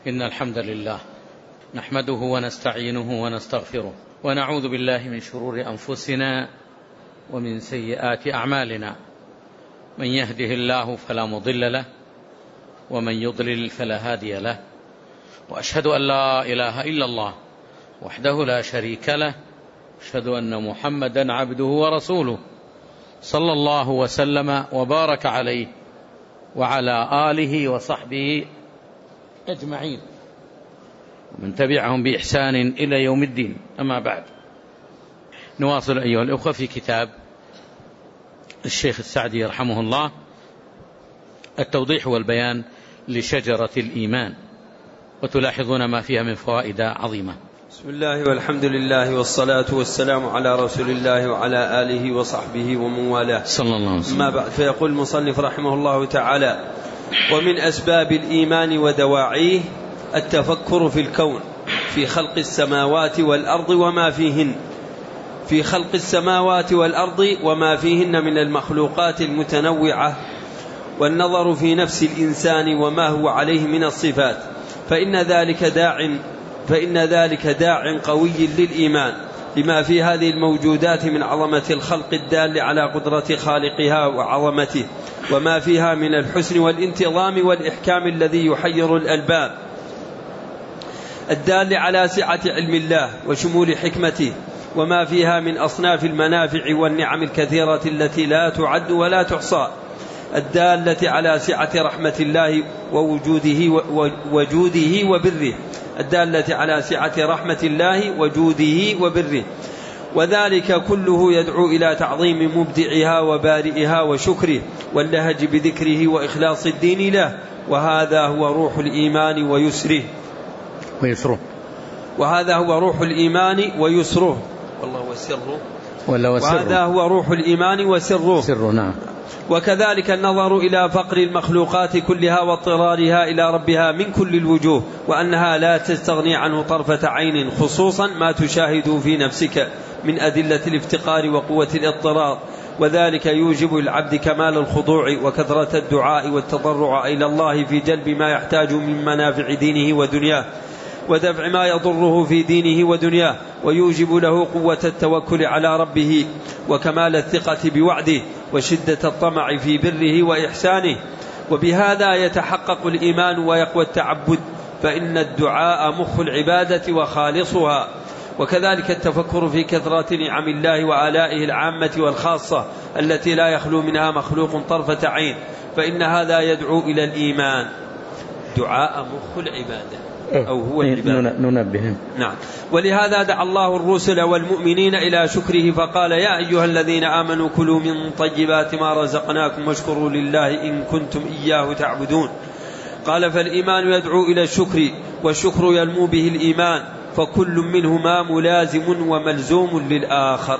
إن الحمد لله نحمده ونستعينه ونستغفره ونعوذ بالله من شرور أنفسنا ومن سيئات أعمالنا. من يهده الله فلا مضل له ومن يضلل فلا هادي له، وأشهد أن لا إله إلا الله وحده لا شريك له، أشهد أن محمدا عبده ورسوله صلى الله وسلم وبارك عليه وعلى آله وصحبه أجمعين ومن تبعهم بإحسان إلى يوم الدين. أما بعد، نواصل أيها الأخوة في كتاب الشيخ السعدي رحمه الله التوضيح والبيان لشجرة الإيمان، وتلاحظون ما فيها من فوائد عظيمة. بسم الله والحمد لله والصلاة والسلام على رسول الله وعلى آله وصحبه ومن والاه صلى الله عليه وسلم. أما بعد، فيقول المصنف رحمه الله تعالى: ومن أسباب الإيمان ودواعيه التفكر في الكون، في خلق السماوات والأرض وما فيهن، في خلق السماوات والأرض وما فيهن من المخلوقات المتنوعة، والنظر في نفس الإنسان وما هو عليه من الصفات، فإن ذلك داع قوي للإيمان لما في هذه الموجودات من عظمة الخلق الدال على قدرة خالقها وعظمته، وما فيها من الحسن والانتظام والإحكام الذي يحير الألباب، الدال على سعة علم الله وشمول حكمته، وما فيها من أصناف المنافع والنعم الكثيرة التي لا تعد ولا تحصى، الدالة على سعة رحمة الله وجوده وبره، الدالة على سعة رحمة الله وجوده وبره، وذلك كله يدعو إلى تعظيم مبدعها وبارئها وشكره واللهج بذكره وإخلاص الدين له، وهذا هو روح الإيمان ويسره. وهذا هو روح الإيمان ويسره، والله وسره، وهذا هو روح الإيمان وسره. نعم. وكذلك النظر إلى فقر المخلوقات كلها واضطرارها إلى ربها من كل الوجوه، وأنها لا تستغني عنه طرفة عين، خصوصا ما تشاهده في نفسك من أدلة الافتقار وقوة الاضطرار، وذلك يوجب العبد كمال الخضوع وكثرة الدعاء والتضرع إلى الله في جلب ما يحتاج من منافع دينه ودنياه، ودفع ما يضره في دينه ودنياه، ويوجب له قوة التوكل على ربه وكمال الثقة بوعده وشدة الطمع في بره وإحسانه، وبهذا يتحقق الإيمان ويقوى التعبد، فإن الدعاء مخ العبادة وخالصها. وكذلك التفكر في كثرة نعم الله وآلائه العامة والخاصة التي لا يخلو منها مخلوق طرفة عين، فإن هذا يدعو إلى الإيمان. دعاء مخ العبادة أو هو العبادة. ننبه. نعم. ولهذا دعا الله الرسل والمؤمنين إلى شكره فقال: يا أيها الذين آمنوا كلوا من طيبات ما رزقناكم واشكروا لله إن كنتم إياه تعبدون. قال: فالإيمان يدعو إلى الشكر، والشكر ينمو به الإيمان، فكل منهما ملازم وملزوم للآخر.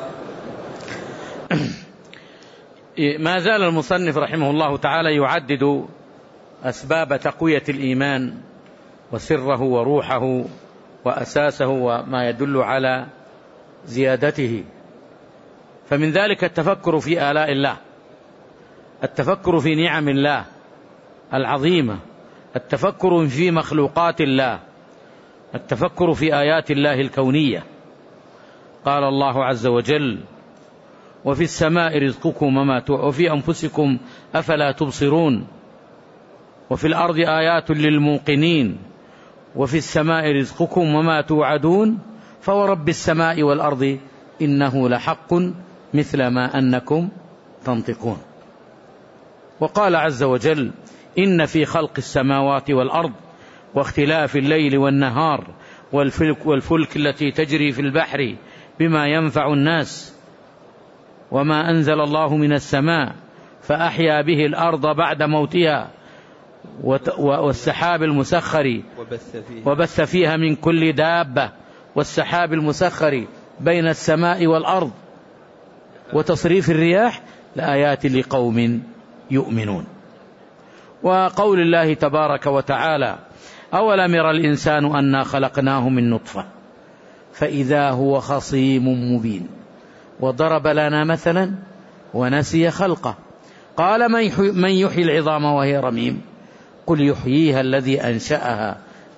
ما زال المصنف رحمه الله تعالى يعدد أسباب تقوية الإيمان وسره وروحه وأساسه وما يدل على زيادته. فمن ذلك التفكر في آلاء الله، التفكر في نعم الله العظيمة، التفكر في مخلوقات الله، التفكر في آيات الله الكونية. قال الله عز وجل: وفي السماء رزقكم وفي أنفسكم أفلا تبصرون، وفي الأرض آيات للموقنين، وفي السماء رزقكم وما توعدون، فورب السماء والأرض إنه لحق مثل ما أنكم تنطقون. وقال عز وجل: إن في خلق السماوات والأرض واختلاف الليل والنهار والفلك التي تجري في البحر بما ينفع الناس وما أنزل الله من السماء فأحيا به الأرض بعد موتها والسحاب المسخر وبث فيها من كل دابة والسحاب المسخر بين السماء والأرض وتصريف الرياح لآيات لقوم يؤمنون. وقول الله تبارك وتعالى: أولم ير الإنسان أنا خلقناه من نطفة فإذا هو خصيم مبين، وضرب لنا مثلا ونسي خلقه، قال: من يحيي العظام وهي رميم، قل يحييها الذي أنشأها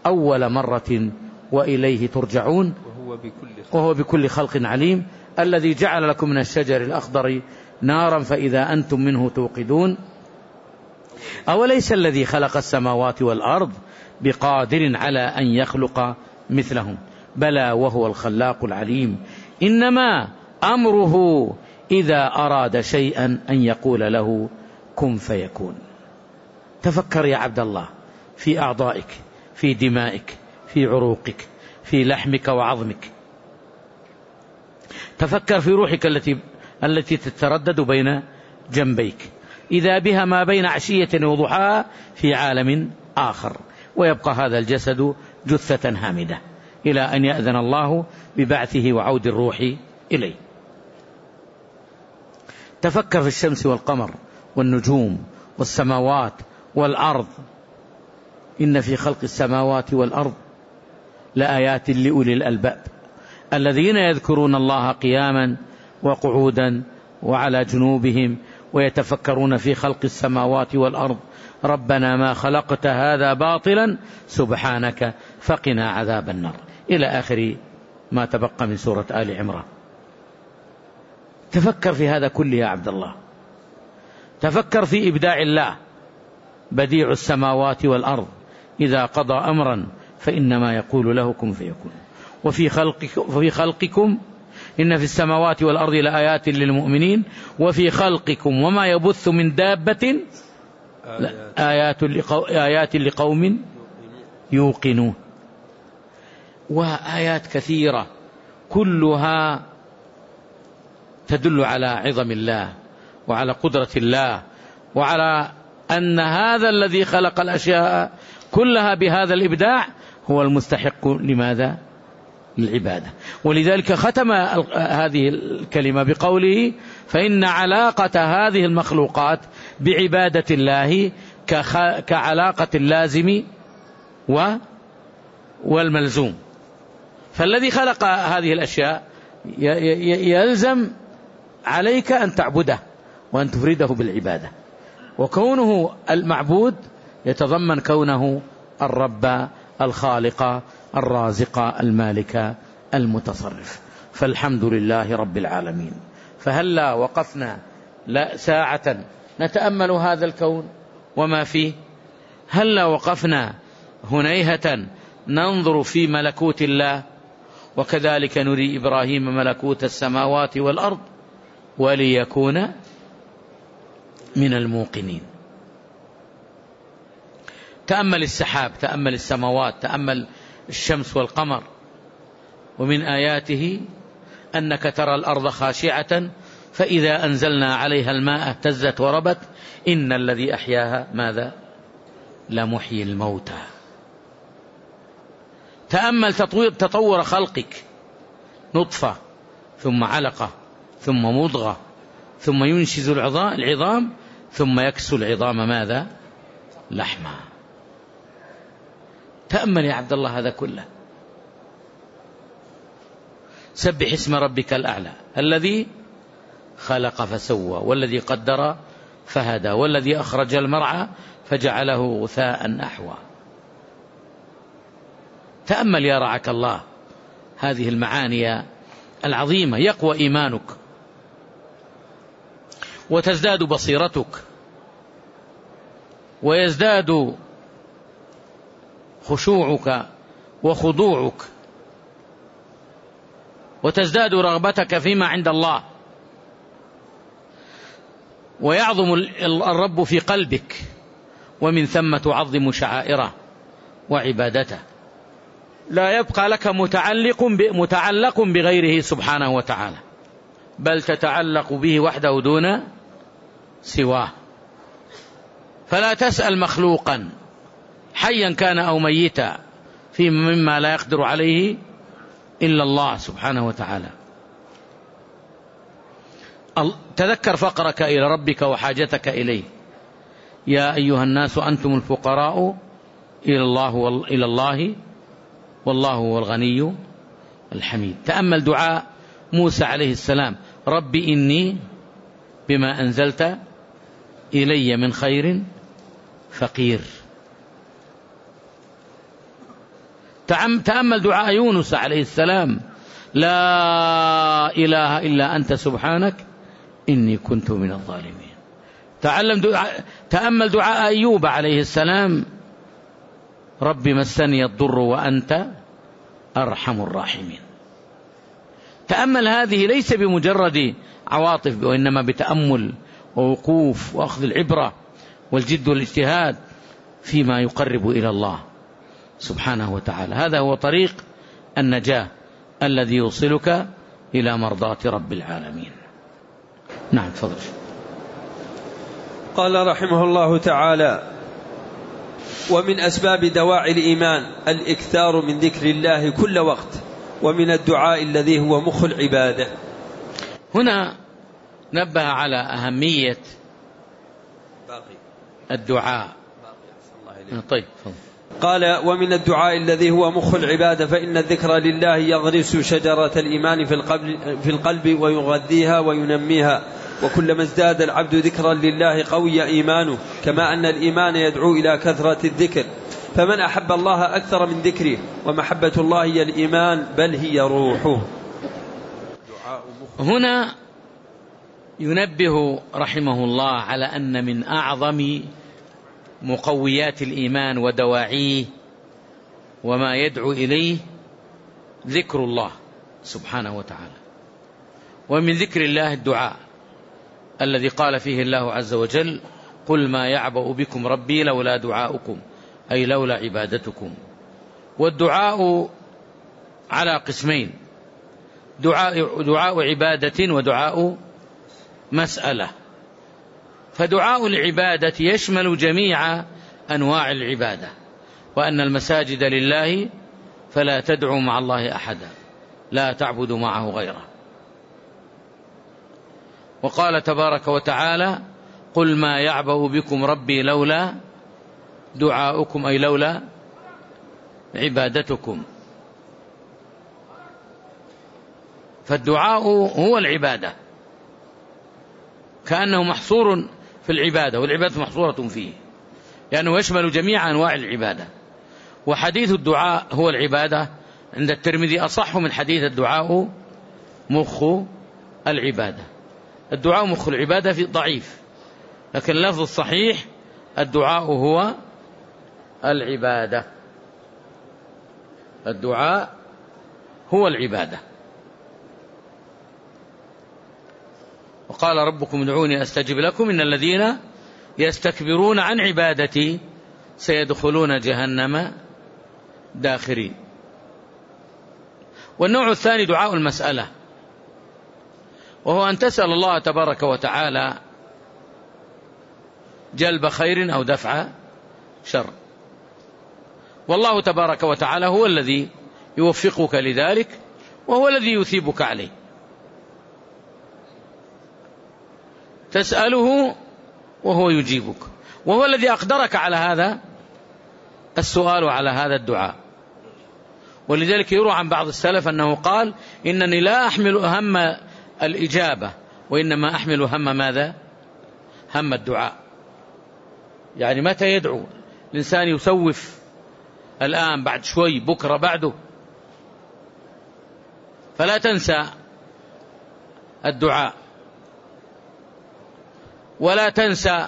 أول مرة وإليه ترجعون وهو بكل خلق عليم. الذي جعل لكم من الشجر الأخضر نارا فإذا أنتم منه توقدون. أوليس الذي خلق السماوات والأرض بقادر على أن يخلق مثلهم بلى وهو الخلاق العليم. إنما أمره إذا أراد شيئا أن يقول له كن فيكون. تفكر يا عبد الله في أعضائك، في دمائك، في عروقك، في لحمك وعظمك. تفكر في روحك التي تتردد بين جنبيك، إذا بها ما بين عشية وضحاها في عالم آخر، ويبقى هذا الجسد جثة هامدة إلى أن يأذن الله ببعثه وعود الروح إليه. تفكر في الشمس والقمر والنجوم والسماوات والأرض. إن في خلق السماوات والأرض لآيات لأولي الألباب الذين يذكرون الله قياما وقعودا وعلى جنوبهم ويتفكرون في خلق السماوات والأرض ربنا ما خلقت هذا باطلا سبحانك فقنا عذاب النار، إلى آخر ما تبقى من سورة آل عمران. تفكر في هذا كله يا عبد الله. تفكر في إبداع الله بديع السماوات والأرض، إذا قضى أمرا فإنما يقول له كن فيكون. وفي خلقكم إن في السماوات والأرض لآيات للمؤمنين وفي خلقكم وما يبث من دابة آيات لقوم يوقنون. وآيات كثيرة كلها تدل على عظم الله وعلى قدرة الله وعلى أن هذا الذي خلق الأشياء كلها بهذا الإبداع هو المستحق لماذا؟ للعبادة. ولذلك ختم هذه الكلمة بقوله فإن علاقة هذه المخلوقات بعبادة الله كعلاقة اللازم والملزوم. فالذي خلق هذه الأشياء يلزم عليك أن تعبده وأن تفرده بالعبادة، وكونه المعبود يتضمن كونه الرب الخالق الرازق المالك المتصرف. فالحمد لله رب العالمين. فهلا وقفنا ساعة نتأمل هذا الكون وما فيه؟ هلا وقفنا هنيهة ننظر في ملكوت الله؟ وكذلك نري إبراهيم ملكوت السماوات والأرض وليكون من الموقنين. تأمل السحاب، تأمل السماوات، تأمل الشمس والقمر. ومن آياته أنك ترى الأرض خاشعة فإذا أنزلنا عليها الماء اهتزت وربت إن الذي أحياها ماذا؟ لمحيي الموتى. تأمل تطور خلقك، نطفة ثم علقة ثم مضغة ثم ينشز العظام ثم يكسو العظام ماذا؟ لحما. تأمل يا عبد الله هذا كله. سبح اسم ربك الأعلى الذي خلق فسوى والذي قدر فهدى والذي أخرج المرعى فجعله غثاء أحوى. تأمل يا رعاك الله هذه المعاني العظيمة، يقوى إيمانك وتزداد بصيرتك ويزداد خشوعك وخضوعك وتزداد رغبتك فيما عند الله، ويعظم الرب في قلبك، ومن ثم تعظم شعائره وعبادته. لا يبقى لك متعلق بغيره سبحانه وتعالى، بل تتعلق به وحده دون سواه. فلا تسأل مخلوقا حيا كان أو ميتا مما لا يقدر عليه إلا الله سبحانه وتعالى. تذكر فقرك إلى ربك وحاجتك إليه. يا أيها الناس أنتم الفقراء إلى الله والله هو الغني الحميد. تأمل دعاء موسى عليه السلام: رب إني بما أنزلت إلي من خير فقير. تأمل دعاء يونس عليه السلام: لا إله إلا أنت سبحانك إني كنت من الظالمين. تأمل دعاء أيوب عليه السلام: رب مسني الضر وأنت أرحم الراحمين. تأمل هذه ليس بمجرد عواطف، وإنما بتأمل ووقوف وأخذ العبرة والجد والاجتهاد فيما يقرب إلى الله سبحانه وتعالى. هذا هو طريق النجاة الذي يوصلك إلى مرضاة رب العالمين. نعم، تفضل. قال رحمه الله تعالى: ومن أسباب دواعي الإيمان الإكثار من ذكر الله كل وقت، ومن الدعاء الذي هو مخ العبادة. هنا نبه على أهمية الدعاء. طيب. قال: ومن الدعاء الذي هو مخ العبادة، فإن الذكر لله يغرس شجرة الإيمان في القلب ويغذيها وينميها، وكلما ازداد العبد ذكرا لله قوي إيمانه، كما أن الإيمان يدعو إلى كثرة الذكر، فمن أحب الله أكثر من ذكره، ومحبة الله هي الإيمان بل هي روحه. هنا ينبه رحمه الله على أن من أعظم مقويات الإيمان ودواعيه وما يدعو إليه ذكر الله سبحانه وتعالى. ومن ذكر الله الدعاء الذي قال فيه الله عز وجل: قل ما يعبأ بكم ربي لولا دعاؤكم، أي لولا عبادتكم. والدعاء على قسمين: دعاء عبادة ودعاء مسألة. فدعاء العبادة يشمل جميع أنواع العبادة، وأن المساجد لله فلا تدعوا مع الله أحدا، لا تعبدوا معه غيره. وقال تبارك وتعالى: قل ما يعبأ بكم ربي لولا دعاؤكم، أي لولا عبادتكم. فالدعاء هو العبادة، كأنه محصور في العبادة، والعبادة محصورة فيه، لأنه يشمل جميع أنواع العبادة. وحديث الدعاء هو العبادة عند الترمذي أصح من حديث الدعاء مخ العبادة. الدعاء مخ العبادة في ضعيف، لكن اللفظ الصحيح الدعاء هو العبادة. الدعاء هو العبادة. وقال ربكم ادعوني أستجب لكم إن الذين يستكبرون عن عبادتي سيدخلون جهنم داخرين. والنوع الثاني دعاء المسألة، وهو أن تسأل الله تبارك وتعالى جلب خير أو دفع شر، والله تبارك وتعالى هو الذي يوفقك لذلك، وهو الذي يثيبك عليه. تسأله وهو يجيبك، وهو الذي أقدرك على هذا السؤال وعلى هذا الدعاء. ولذلك يروى عن بعض السلف أنه قال: إنني لا أحمل هم الإجابة، وإنما أحمل هم ماذا؟ هم الدعاء. يعني متى يدعو الإنسان يسوف، الآن، بعد شوي، بكرة، بعده. فلا تنسى الدعاء، ولا تنسى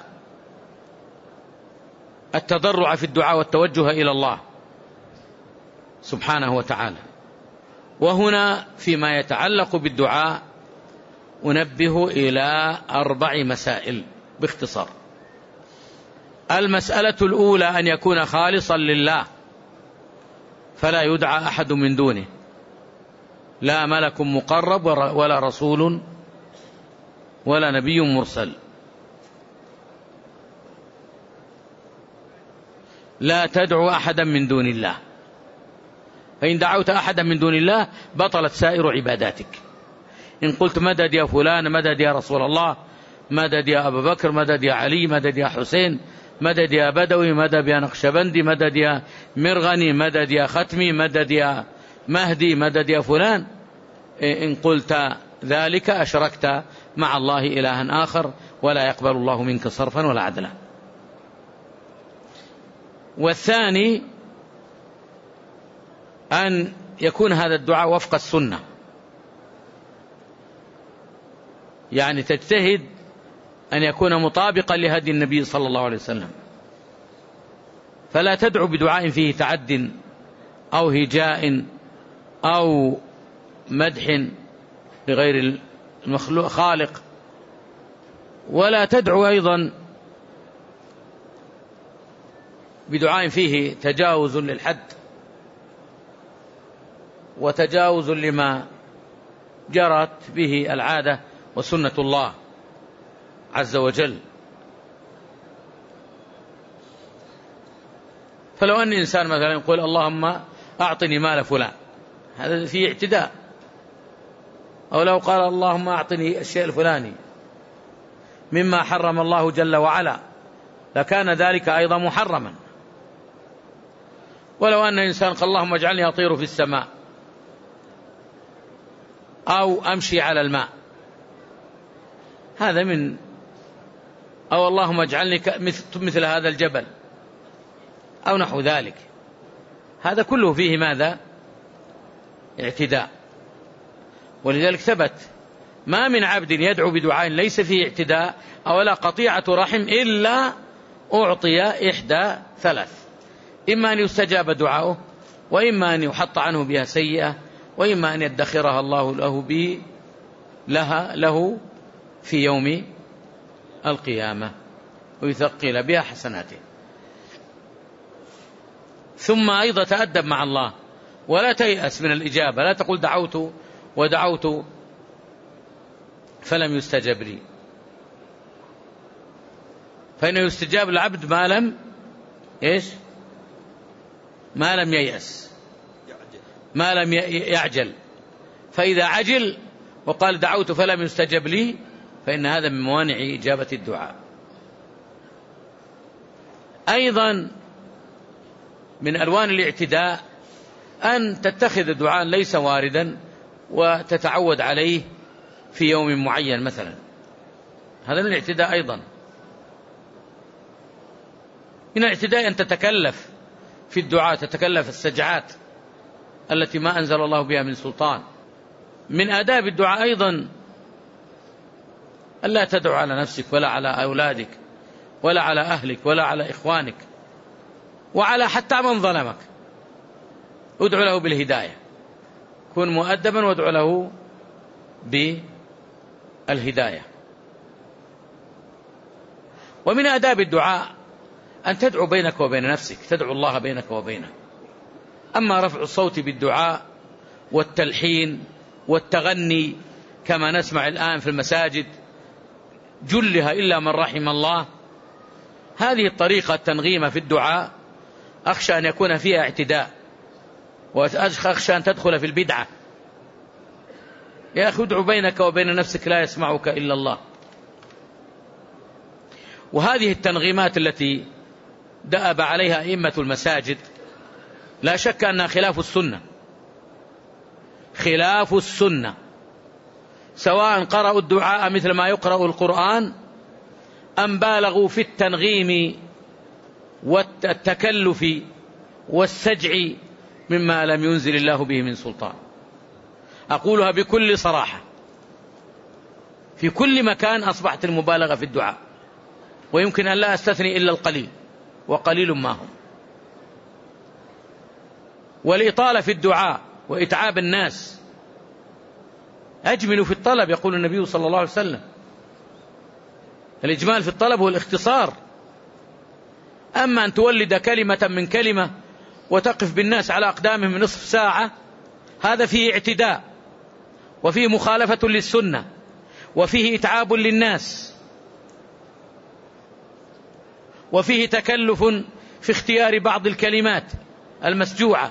التضرع في الدعاء والتوجه إلى الله سبحانه وتعالى. وهنا فيما يتعلق بالدعاء أنبه إلى 4 مسائل باختصار. المسألة الأولى أن يكون خالصا لله، فلا يدعى أحد من دونه، لا ملك مقرب ولا رسول ولا نبي مرسل. لا تدعو أحدا من دون الله، فإن دعوت أحدا من دون الله بطلت سائر عباداتك. إن قلت مدد يا فلان، مدد يا رسول الله، مدد يا أبا بكر، مدد يا علي، مدد يا حسين، مدد يا بدوي، مدد يا نقشبندي، مدد يا مرغني، مدد يا ختمي، مدد يا مهدي، مدد يا فلان، إن قلت ذلك أشركت مع الله إلها آخر، ولا يقبل الله منك صرفا ولا عدلا. والثاني أن يكون هذا الدعاء وفق السنة، يعني تجتهد أن يكون مطابقا لهدي النبي صلى الله عليه وسلم، فلا تدعو بدعاء فيه تعد أو هجاء أو مدح لغير المخلوق خالق، ولا تدعو أيضا بدعاء فيه تجاوز للحد وتجاوز لما جرت به العادة وسنة الله عز وجل. فلو أن إنسان مثلا يقول اللهم أعطني مال فلان، هذا فيه اعتداء. أو لو قال اللهم أعطني الشيء الفلاني مما حرم الله جل وعلا لكان ذلك أيضا محرما. ولو أن إنسان قال اللهم اجعلني أطير في السماء أو أمشي على الماء، هذا من، أو اللهم اجعلني مثل هذا الجبل أو نحو ذلك، هذا كله فيه ماذا؟ اعتداء. ولذلك ثبت ما من عبد يدعو بدعاء ليس فيه اعتداء أو لا قطيعة رحم إلا أعطي إحدى ثلاث: إما أن يستجاب دعاؤه، وإما أن يحط عنه بها سيئة، وإما أن يدخرها الله له في يوم القيامة ويثقل بها حسناته. ثم أيضا تأدب مع الله ولا تيأس من الإجابة، لا تقول دعوت ودعوت فلم يستجب لي، فإنه يستجاب العبد ما لم ييأس، ما لم يعجل. فإذا عجل وقال دعوت فلم يستجب لي فإن هذا من موانع إجابة الدعاء. أيضا من ألوان الاعتداء أن تتخذ دعاء ليس واردا وتتعود عليه في يوم معين مثلا، هذا من الاعتداء. أيضا من الاعتداء أن تتكلف في الدعاء، تتكلف السجعات التي ما أنزل الله بها من سلطان. من آداب الدعاء أيضا ألا تدعو على نفسك ولا على أولادك ولا على أهلك ولا على إخوانك وعلى حتى من ظلمك، ادعو له بالهداية، كن مؤدبا وادعو له بالهداية. ومن آداب الدعاء أن تدعو بينك وبين نفسك، تدعو الله بينك وبينه. أما رفع الصوت بالدعاء والتلحين والتغني كما نسمع الآن في المساجد جلها إلا من رحم الله، هذه الطريقة التنغيمة في الدعاء أخشى أن يكون فيها اعتداء، وأخشى أن تدخل في البدعة. يا أخي ادعو بينك وبين نفسك لا يسمعك إلا الله. وهذه التنغيمات التي دأب عليها أئمة المساجد لا شك أنها خلاف السنة، خلاف السنة، سواء قرأوا الدعاء مثل ما يقرأ القرآن أم بالغوا في التنغيم والتكلف والسجع مما لم ينزل الله به من سلطان. أقولها بكل صراحة، في كل مكان أصبحت المبالغة في الدعاء، ويمكن أن لا أستثني إلا القليل وقليل ما هم. والإطالة في الدعاء وإتعاب الناس. أجملوا في الطلب يقول النبي صلى الله عليه وسلم، الإجمال في الطلب هو الاختصار. أما أن تولد كلمة من كلمة وتقف بالناس على أقدامهم نصف ساعة، هذا فيه اعتداء وفيه مخالفة للسنة وفيه إتعاب للناس وفيه تكلف في اختيار بعض الكلمات المسجوعة.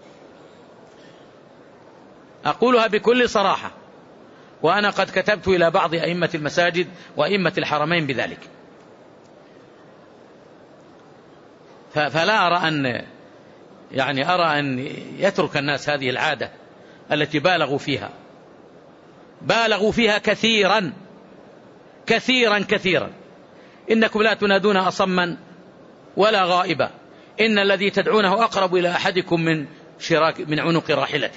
أقولها بكل صراحة، وأنا قد كتبت إلى بعض أئمة المساجد وأئمة الحرمين بذلك. فلا أرى أن يترك الناس هذه العادة التي بالغوا فيها كثيرا كثيرا كثيرا. إنكم لا تنادون أصما ولا غائبا، إن الذي تدعونه أقرب إلى أحدكم من شراك من عنق راحلته.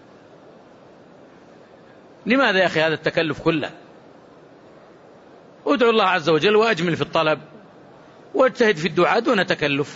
لماذا يا أخي هذا التكلف كله؟ ادعو الله عز وجل وأجمل في الطلب واجتهد في الدعاء دون تكلف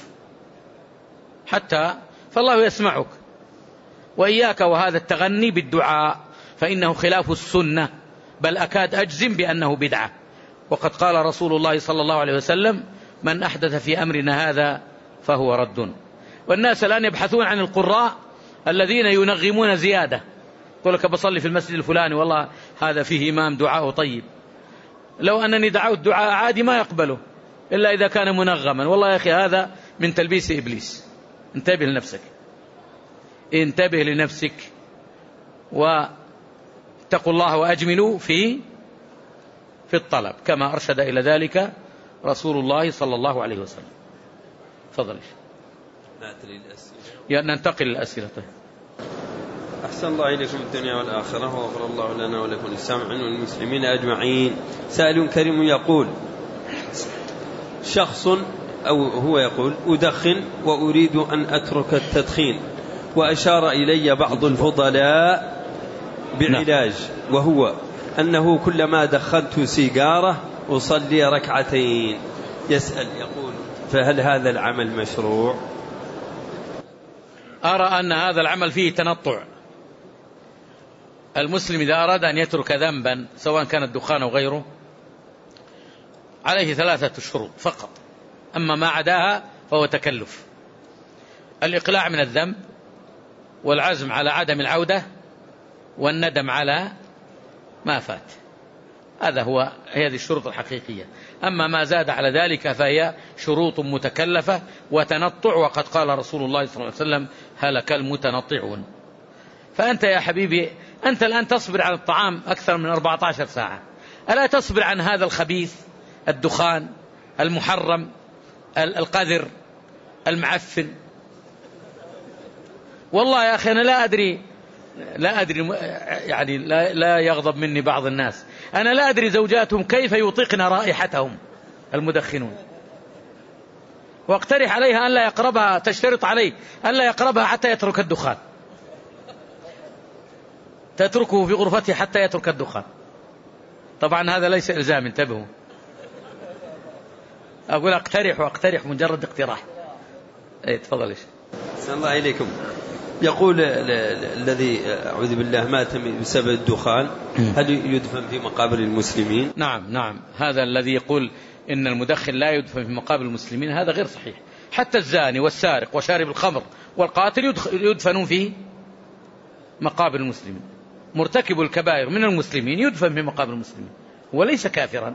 فالله يسمعك. وإياك وهذا التغني بالدعاء فإنه خلاف السنة، بل أكاد أجزم بأنه بدعة. وقد قال رسول الله صلى الله عليه وسلم: من أحدث في أمرنا هذا فهو رد. والناس الآن يبحثون عن القراء الذين ينغمون زيادة، يقول لك بصلي في المسجد الفلاني والله هذا فيه إمام دعاءه طيب، لو أنني دعوت دعاء عادي ما يقبله إلا إذا كان منغما. والله يا أخي هذا من تلبيس إبليس. انتبه لنفسك، انتبه لنفسك، واتقوا الله وأجملوا في الطلب كما أرشد إلى ذلك رسول الله صلى الله عليه وسلم. تفضل. ننتقل للأسئلة. أحسن الله إليكم الدنيا والآخرة، وغفر الله لنا ولكم السامعين والمسلمين أجمعين. سائل كريم يقول: شخص هو يقول: أدخن وأريد أن أترك التدخين، وأشار إلي بعض الفضلاء بعلاج، وهو أنه كلما دخلت سيجارة أصلي ركعتين. يسأل يقول: فهل هذا العمل مشروع؟ أرى أن هذا العمل فيه تنطع. المسلم إذا أراد أن يترك ذنبا سواء كان الدخان أو غيره عليه 3 شروط فقط، أما ما عداها فهو تكلف. الإقلاع من الذنب، والعزم على عدم العودة، والندم على ما فات. هذه الشروط الحقيقية. أما ما زاد على ذلك فهي شروط متكلفة وتنطع، وقد قال رسول الله صلى الله عليه وسلم: هلك المتنطعون. فأنت يا حبيبي أنت الآن تصبر على الطعام أكثر من 14 ساعة، ألا تصبر عن هذا الخبيث، الدخان، المحرم، القذر، المعفن؟ والله يا أخي أنا لا أدري يعني لا يغضب مني بعض الناس، أنا لا أدري زوجاتهم كيف يطيقن رائحتهم المدخنون، واقترح عليها أن لا يقربها، تشترط عليه أن لا يقربها حتى يترك الدخان، تتركه في غرفته حتى يترك الدخان. طبعا هذا ليس إلزام، انتبهوا، أقول أقترح مجرد اقتراح. تفضل. أحسن الله إليكم. يقول الذي أعوذ بالله مات بسبب الدخان، هل يدفن في مقابر المسلمين؟ نعم، هذا الذي يقول إن المدخن لا يدفن في مقابر المسلمين هذا غير صحيح. حتى الزاني والسارق وشارب الخمر والقاتل يدفنون في مقابر المسلمين. مرتكب الكبائر من المسلمين يدفن في مقابر المسلمين وليس كافرا.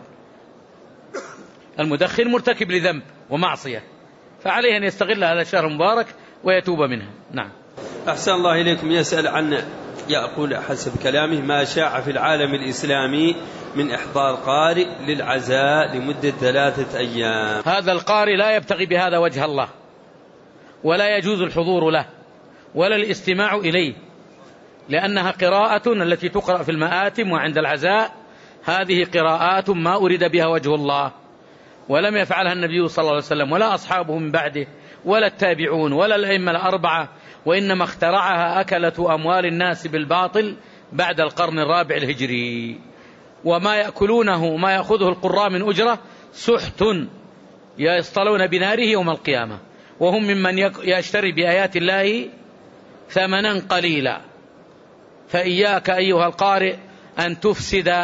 المدخن مرتكب لذنب ومعصية، فعليه أن يستغل هذا الشهر المبارك ويتوب منها. نعم. أحسن الله إليكم. يسأل عن، يقول حسب كلامه: ما شاع في العالم الإسلامي من إحضار قارئ للعزاء لمدة 3 أيام. هذا القارئ لا يبتغي بهذا وجه الله، ولا يجوز الحضور له ولا الاستماع إليه، لأنها قراءة التي تقرأ في المآتم وعند العزاء، هذه قراءات ما أريد بها وجه الله، ولم يفعلها النبي صلى الله عليه وسلم ولا أصحابه من بعده ولا التابعون ولا الأئمة ال4، وإنما اخترعها أكلة أموال الناس بالباطل بعد القرن الرابع الهجري. وما يأكلونه ما يأخذه القراء من أجرة سحت يصطلون بناره يوم القيامة، وهم ممن يشتري بآيات الله ثمنا قليلا. فإياك أيها القارئ أن تفسد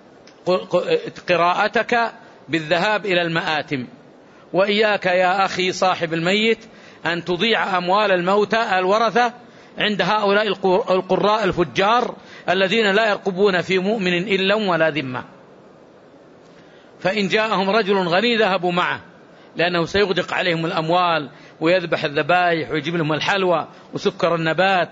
قراءتك بالذهاب إلى المآتم، وإياك يا أخي صاحب الميت أن تضيع أموال الموتى الورثة عند هؤلاء القراء الفجار الذين لا يرقبون في مؤمن إلا ولا ذمة. فإن جاءهم رجل غني ذهبوا معه، لأنه سيغدق عليهم الأموال ويذبح الذبائح ويجيب لهم الحلوى وسكر النبات،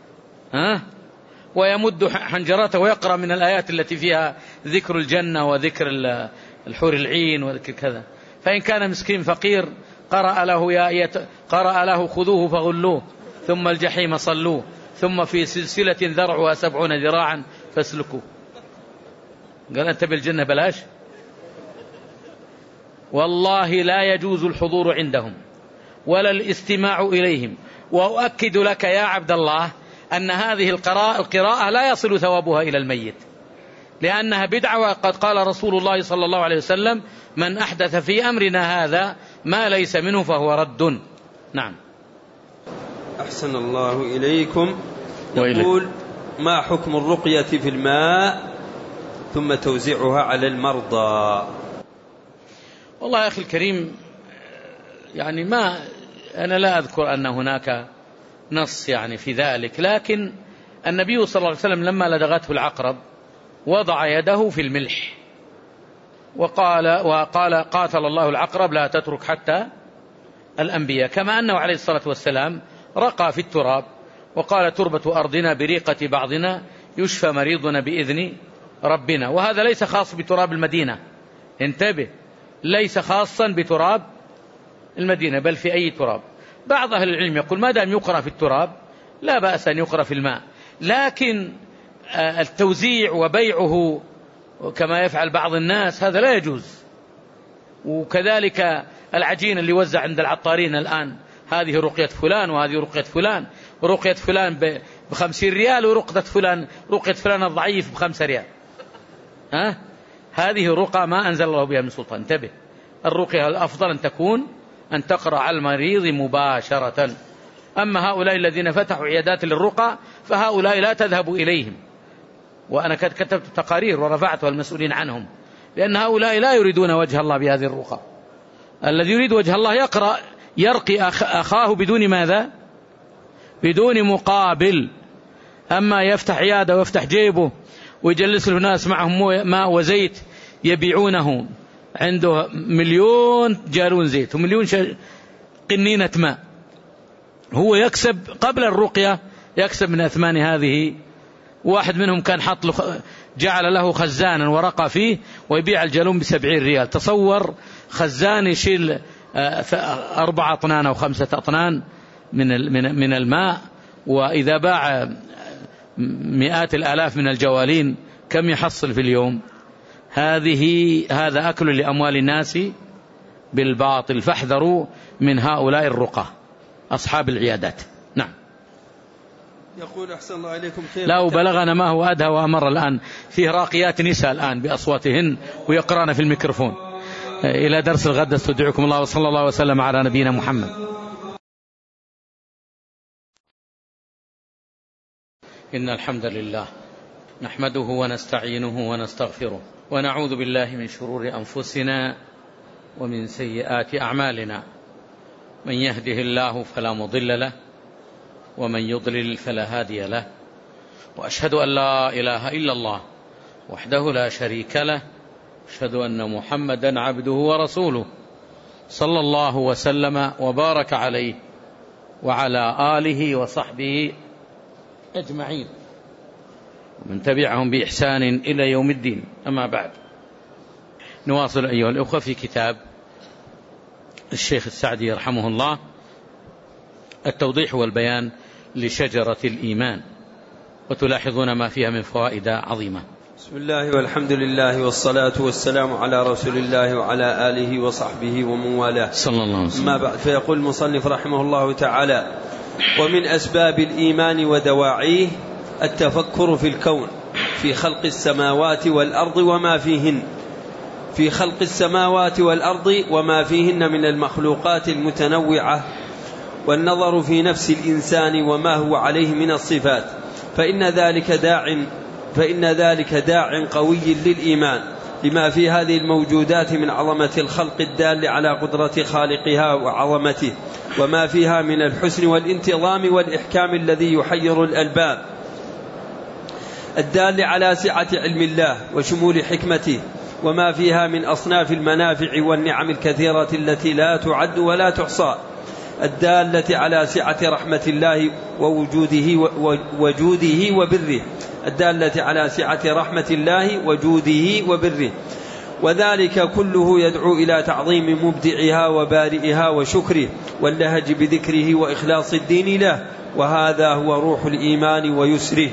ويمد حنجرته ويقرأ من الآيات التي فيها ذكر الجنة وذكر الحور العين وذكر كذا. فإن كان مسكين فقير قرأ له خذوه فغلوه ثم الجحيم صلوه ثم في سلسلة ذرعها 70 ذراعا فاسلكوه. قال أنت بالجنة بلاش. والله لا يجوز الحضور عندهم ولا الاستماع إليهم وأؤكد لك يا عبد الله أن هذه القراءة لا يصل ثوابها إلى الميت، لأنها بدعة، وقد قال رسول الله صلى الله عليه وسلم: من أحدث في أمرنا هذا ما ليس منه فهو رد. نعم. أحسن الله إليكم. يقول: ما حكم الرقية في الماء ثم توزيعها على المرضى؟ والله يا أخي الكريم، يعني أنا لا أذكر أن هناك نص يعني في ذلك، لكن النبي صلى الله عليه وسلم لما لدغته العقرب وضع يده في الملح وقال: قاتل الله العقرب لا تترك حتى الأنبياء. كما أنه عليه الصلاة والسلام رقى في التراب وقال: تربة أرضنا بريقة بعضنا يشفى مريضنا بإذن ربنا. وهذا ليس خاص بتراب المدينة، انتبه، ليس خاصا بتراب المدينة، بل في أي تراب. بعض أهل العلم يقول ما دام يقرأ في التراب لا بأس أن يقرأ في الماء، لكن التوزيع وبيعه كما يفعل بعض الناس هذا لا يجوز. وكذلك العجين اللي وزع عند العطارين الآن، هذه رقية فلان وهذه رقية فلان، ورقية فلان ب50 ريال ورقية فلان الضعيف ب5 ريال. هذه رقى ما أنزل الله بها من سلطان. انتبه، الرقية الأفضل أن تقرأ على المريض مباشرة. أما هؤلاء الذين فتحوا عيادات للرقى فهؤلاء لا تذهب إليهم، وأنا كتبت تقارير ورفعتها المسؤولين عنهم، لأن هؤلاء لا يريدون وجه الله بهذه الرقى. الذي يريد وجه الله يرقي أخاه بدون ماذا؟ بدون مقابل. أما يفتح عيادة ويفتح جيبه ويجلس له ناس معهم ماء وزيت يبيعونه، عنده 1,000,000 جالون زيت و1,000,000 قنينة ماء، هو يكسب قبل الرقية، يكسب من أثمان هذه. واحد منهم كان جعل له خزانا ورقى فيه ويبيع الجالون ب70 ريال. تصور خزان يشيل 4 أطنان أو 5 أطنان من الماء، وإذا باع 100 الآلاف من الجوالين كم يحصل في اليوم؟ هذا أكل لأموال الناس بالباطل. فاحذروا من هؤلاء الرقى أصحاب العيادات. نعم. يقول: أحسن الله عليكم. لا وبلغنا ما هو أدهى وأمر الآن، فيه راقيات نساء الآن بأصواتهن ويقرأن في الميكروفون. إلى درس الغد استودعكم الله، وصلى الله وسلم على نبينا محمد. إن الحمد لله نحمده ونستعينه ونستغفره، ونعوذ بالله من شرور أنفسنا ومن سيئات أعمالنا. من يهده الله فلا مضل له، ومن يضلل فلا هادي له، وأشهد أن لا إله إلا الله وحده لا شريك له، أشهد أن محمدا عبده ورسوله، صلى الله وسلم وبارك عليه وعلى آله وصحبه أجمعين، ومن تبعهم بإحسان إلى يوم الدين. أما بعد، نواصل أيها الأخوة في كتاب الشيخ السعدي رحمه الله، التوضيح والبيان لشجرة الإيمان، وتلاحظون ما فيها من فوائد عظيمة. بسم الله والحمد لله والصلاة والسلام على رسول الله وعلى آله وصحبه ومن والاه، صلى الله عليه وسلم. ما بعد، فيقول المصنف رحمه الله تعالى: ومن أسباب الإيمان ودواعيه التفكر في الكون، في خلق السماوات والأرض وما فيهن، في خلق السماوات والأرض وما فيهن من المخلوقات المتنوعة، والنظر في نفس الإنسان وما هو عليه من الصفات، فإن ذلك داع قوي للإيمان لما في هذه الموجودات من عظمة الخلق الدال على قدرة خالقها وعظمته، وما فيها من الحسن والانتظام والإحكام الذي يحير الألباب، الدال على سعة علم الله وشمول حكمته، وما فيها من أصناف المنافع والنعم الكثيرة التي لا تعد ولا تحصى، الدالة على سعة رحمة الله وجوده وبره، الدالة على سعة رحمة الله وجوده وبره، وذلك كله يدعو إلى تعظيم مبدعها وبارئها وشكره واللهج بذكره وإخلاص الدين له، وهذا هو روح الإيمان ويسره.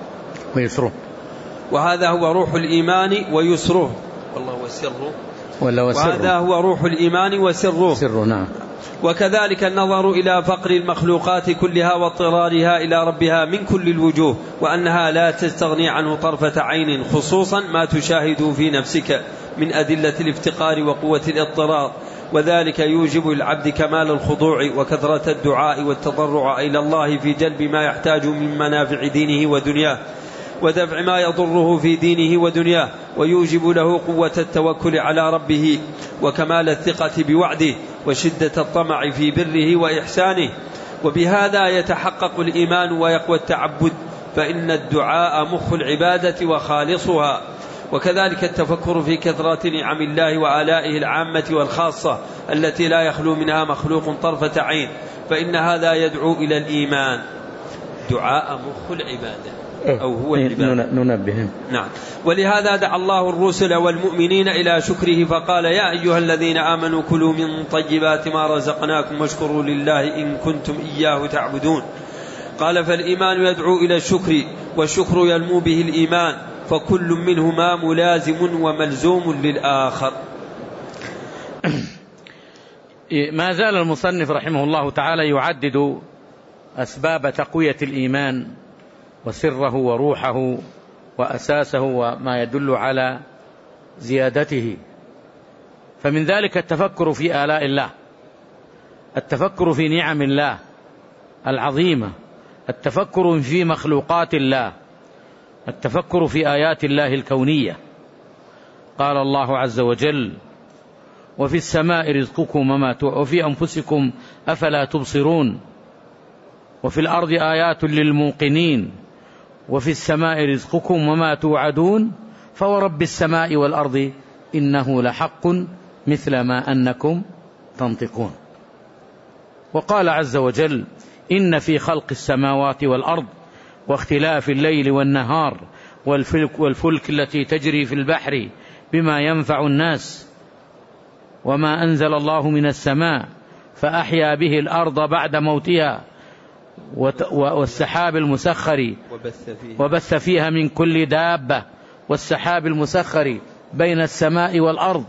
وهذا هو روح الإيمان ويسره، والله وسره، وهذا هو روح الإيمان وسره. نعم. وكذلك النظر إلى فقر المخلوقات كلها واضطرارها إلى ربها من كل الوجوه، وأنها لا تستغني عنه طرفة عين، خصوصا ما تشاهد في نفسك من أدلة الافتقار وقوة الاضطرار، وذلك يوجب العبد كمال الخضوع وكثرة الدعاء والتضرع إلى الله في جلب ما يحتاج من منافع دينه ودنياه، ودفع ما يضره في دينه ودنياه، ويوجب له قوة التوكل على ربه وكمال الثقة بوعده وشدة الطمع في بره وإحسانه. وبهذا يتحقق الإيمان ويقوى التعبد، فإن الدعاء مخ العبادة وخالصها. وكذلك التفكر في كثرة نعم الله وآلائه العامة والخاصة التي لا يخلو منها مخلوق طرفة عين، فإن هذا يدعو إلى الإيمان. دعاء مخ العبادة أو هو العبادة. ننبه. نعم. ولهذا دعا الله الرسل والمؤمنين إلى شكره فقال: يا أيها الذين آمنوا كلوا من طيبات ما رزقناكم واشكروا لله إن كنتم إياه تعبدون. قال: فالإيمان يدعو إلى الشكر، والشكر ينمو به الإيمان، فكل منهما ملازم وملزوم للآخر. ما زال المصنف رحمه الله تعالى يعدد أسباب تقوية الإيمان وسره وروحه وأساسه وما يدل على زيادته. فمن ذلك التفكر في آلاء الله، التفكر في نعم الله العظيمة، التفكر في مخلوقات الله، التفكر في آيات الله الكونية. قال الله عز وجل: وفي السماء رزقكم وفي أنفسكم أفلا تبصرون، وفي الأرض آيات للموقنين، وفي السماء رزقكم وما توعدون، فورب السماء والأرض إنه لحق مثل ما أنكم تنطقون. وقال عز وجل: إن في خلق السماوات والأرض واختلاف الليل والنهار والفلك التي تجري في البحر بما ينفع الناس وما أنزل الله من السماء فأحيا به الأرض بعد موتها والسحاب المسخر وبث فيها من كل دابة والسحاب المسخر بين السماء والأرض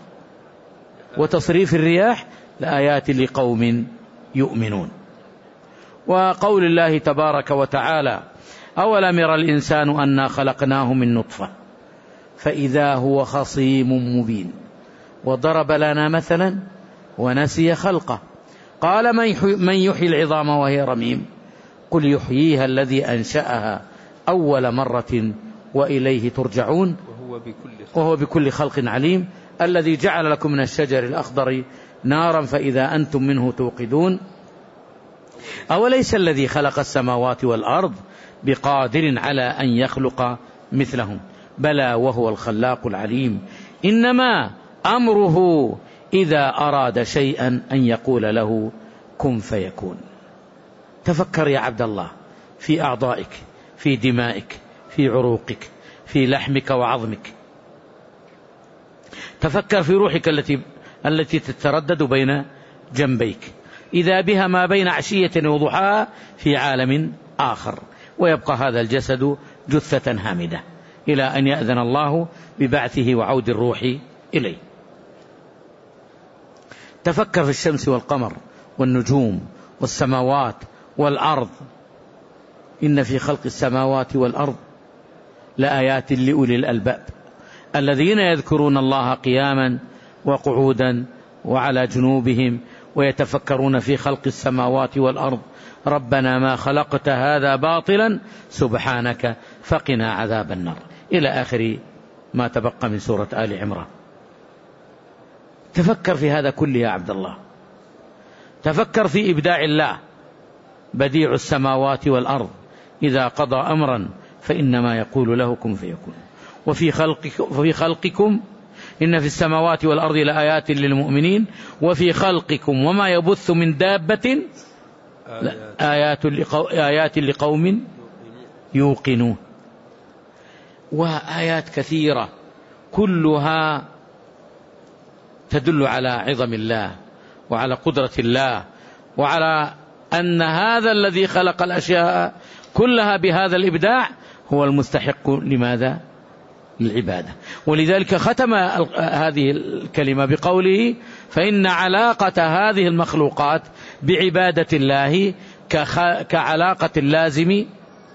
وتصريف الرياح لآيات لقوم يؤمنون. وقول الله تبارك وتعالى: أولم ير الإنسان أنا خلقناه من نطفة فإذا هو خصيم مبين وضرب لنا مثلا ونسي خلقه قال: من يحيي العظام وهي رميم قل يحييها الذي أنشأها أول مرة وإليه ترجعون وهو بكل خلق عليم الذي جعل لكم من الشجر الأخضر نارا فإذا أنتم منه توقدون أوليس الذي خلق السماوات والأرض بقادر على أن يخلق مثلهم بلى وهو الخلاق العليم إنما أمره إذا أراد شيئا أن يقول له كن فيكون. تفكر يا عبد الله في أعضائك، في دمائك، في عروقك، في لحمك وعظمك. تفكر في روحك التي تتردد بين جنبيك، إذا بها ما بين عشية وضحاها في عالم آخر، ويبقى هذا الجسد جثة هامدة إلى أن يأذن الله ببعثه وعود الروح إليه. تفكر في الشمس والقمر والنجوم والسماوات والأرض إن في خلق السماوات والأرض لآيات لأولي الألباب الذين يذكرون الله قياما وقعودا وعلى جنوبهم ويتفكرون في خلق السماوات والأرض ربنا ما خلقت هذا باطلا سبحانك فقنا عذاب النار إلى آخر ما تبقى من سورة آل عمران. تفكر في هذا كله يا عبد الله. تفكر في إبداع الله بديع السماوات والأرض إذا قضى أمرا فإنما يقول له كن فيكون. وفي خلقكم إن في السماوات والأرض لآيات للمؤمنين وفي خلقكم وما يبث من دابة آيات لقوم يوقنون. وآيات كثيرة كلها تدل على عظم الله وعلى قدرة الله وعلى أن هذا الذي خلق الأشياء كلها بهذا الإبداع هو المستحق لماذا؟ للعبادة. ولذلك ختم هذه الكلمة بقوله فإن علاقة هذه المخلوقات بعبادة الله كعلاقة اللازم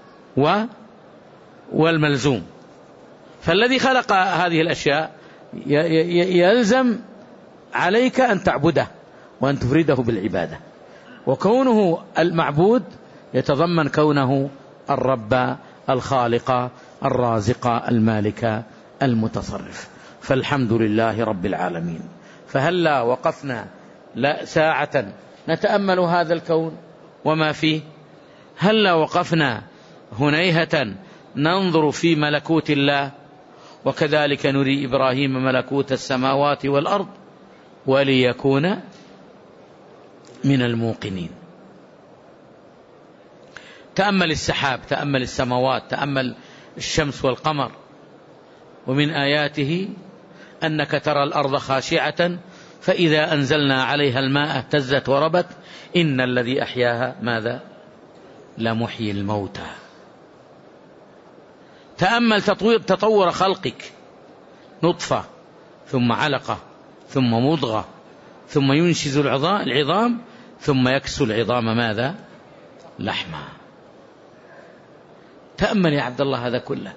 والملزوم. فالذي خلق هذه الأشياء يلزم عليك أن تعبده وأن تفرده بالعبادة، وكونه المعبود يتضمن كونه الرب الخالق الرازق المالك المتصرف. فالحمد لله رب العالمين. فهلا وقفنا ساعة نتأمل هذا الكون وما فيه؟ هلا وقفنا هنيهة ننظر في ملكوت الله؟ وكذلك نري إبراهيم ملكوت السماوات والأرض وليكون من الموقنين. تأمل السحاب، تأمل السماوات، تأمل الشمس والقمر. ومن آياته أنك ترى الأرض خاشعة فإذا أنزلنا عليها الماء اهتزت وربت إن الذي أحياها ماذا؟ لمحيي الموتى. تأمل تطور خلقك، نطفة ثم علقة ثم مضغة ثم ينشز العظام ثم يكسو العظام ماذا؟ لحما. تأمل يا عبد الله هذا كله.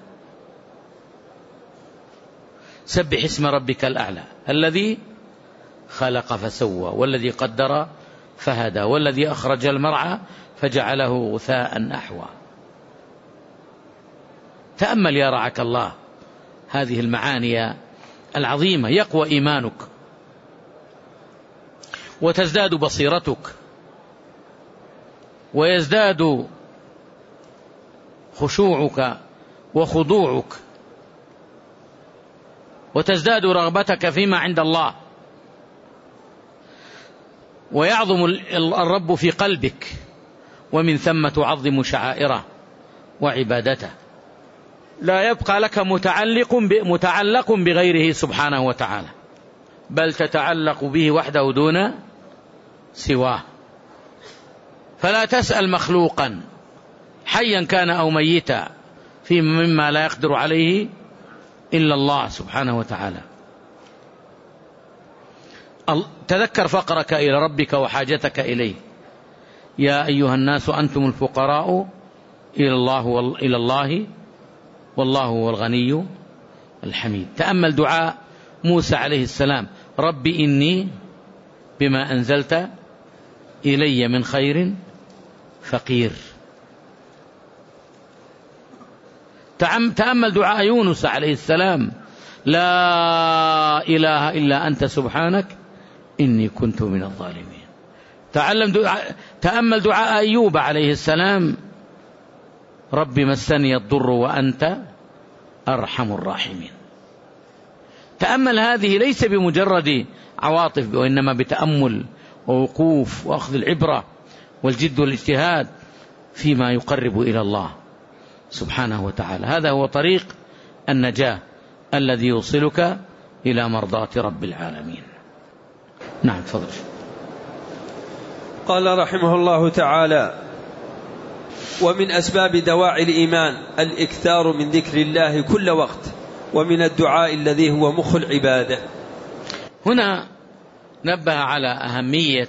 سبح اسم ربك الأعلى الذي خلق فسوى والذي قدر فهدى والذي أخرج المرعى فجعله غثاء أحوى. تأمل يا رعاك الله هذه المعاني العظيمة، يقوى إيمانك وتزداد بصيرتك ويزداد خشوعك وخضوعك وتزداد رغبتك فيما عند الله، ويعظم الرب في قلبك، ومن ثم تعظم شعائره وعبادته. لا يبقى لك متعلق بغيره سبحانه وتعالى، بل تتعلق به وحده دون سواه. فلا تسأل مخلوقا حيا كان أو ميتا مما لا يقدر عليه إلا الله سبحانه وتعالى. تذكر فقرك إلى ربك وحاجتك إليه. يا أيها الناس أنتم الفقراء إلى الله والله هو الغني الحميد. تأمل دعاء موسى عليه السلام: رب إني بما أنزلت إلي من خير فقير. تأمل دعاء يونس عليه السلام: لا إله إلا أنت سبحانك إني كنت من الظالمين. تأمل دعاء أيوب عليه السلام: رب مسني الضر وأنت أرحم الراحمين. تأمل هذه ليس بمجرد عواطف، وإنما بتأمل ووقوف وأخذ العبرة والجد والاجتهاد فيما يقرب إلى الله سبحانه وتعالى. هذا هو طريق النجاة الذي يوصلك إلى مرضاة رب العالمين. نعم تفضل. قال رحمه الله تعالى: ومن أسباب دواعي الإيمان الإكثار من ذكر الله كل وقت، ومن الدعاء الذي هو مخ العبادة. هنا نبه على أهمية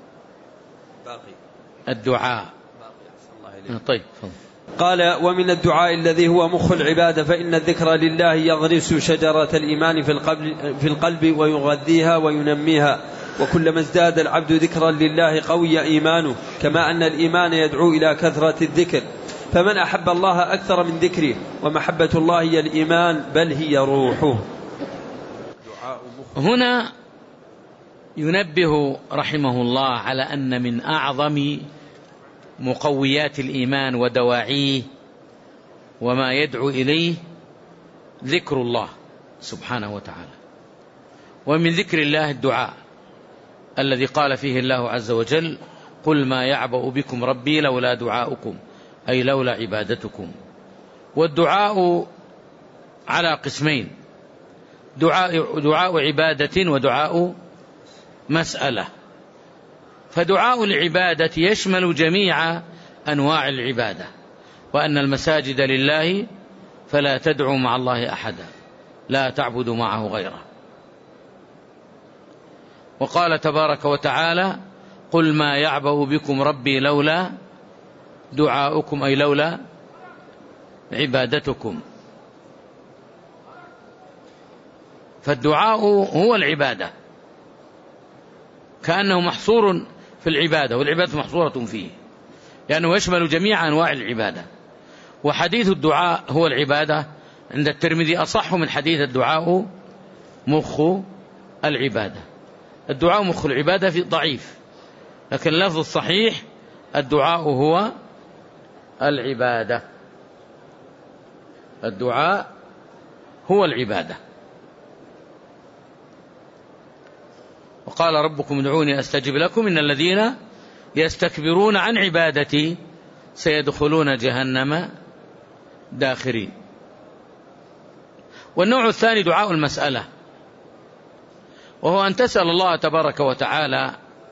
الدعاء. طيب. قال: ومن الدعاء الذي هو مخ العبادة، فإن الذكر لله يغرس شجرة الإيمان في القلب ويغذيها وينميها، وكلما ازداد العبد ذكرا لله قوي إيمانه، كما أن الإيمان يدعو إلى كثرة الذكر. فمن أحب الله أكثر من ذكره، ومحبة الله هي الإيمان بل هي روحه. هنا ينبه رحمه الله على أن من أعظم مقويات الإيمان ودواعيه وما يدعو إليه ذكر الله سبحانه وتعالى. ومن ذكر الله الدعاء الذي قال فيه الله عز وجل: قل ما يعبأ بكم ربي لولا دعاؤكم، أي لولا عبادتكم. والدعاء على قسمين: دعاء عبادة ودعاء مسألة. فدعاء العبادة يشمل جميع أنواع العبادة، وأن المساجد لله فلا تدعوا مع الله أحدا، لا تعبدوا معه غيره. وقال تبارك وتعالى: قل ما يعبأ بكم ربي لولا دعاؤكم، أي لولا عبادتكم. فالدعاء هو العبادة، كأنه محصور في العبادة، والعبادة محصورة فيه، لأنه يشمل جميع أنواع العبادة. وحديث الدعاء هو العبادة عند الترمذي أصح من حديث الدعاء مخ العبادة. الدعاء مخ العبادة في ضعيف، لكن اللفظ الصحيح الدعاء هو العبادة. الدعاء هو العبادة. وقال ربكم ادعوني أستجب لكم إن الذين يستكبرون عن عبادتي سيدخلون جهنم داخرين. والنوع الثاني دعاء المسألة، وهو أن تسأل الله تبارك وتعالى